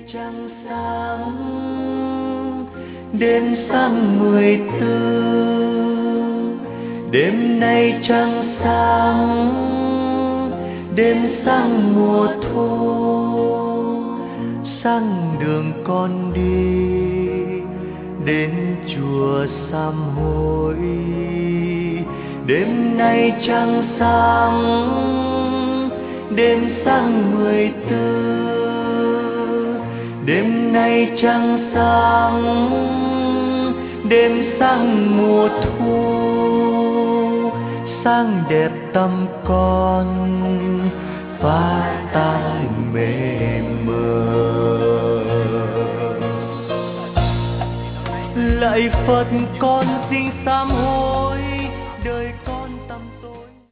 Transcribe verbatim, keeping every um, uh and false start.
trăng sáng, đêm sang mười tư, đêm nay trăng sáng, đêm sang mùa thu, sang đường con đi đến chùa sám hối. Đêm nay trăng sáng, đêm sang mười tư, đêm nay trăng sáng, đêm sang mùa thu, sang đẹp tâm con phá tan mê mờ. Lạy Phật con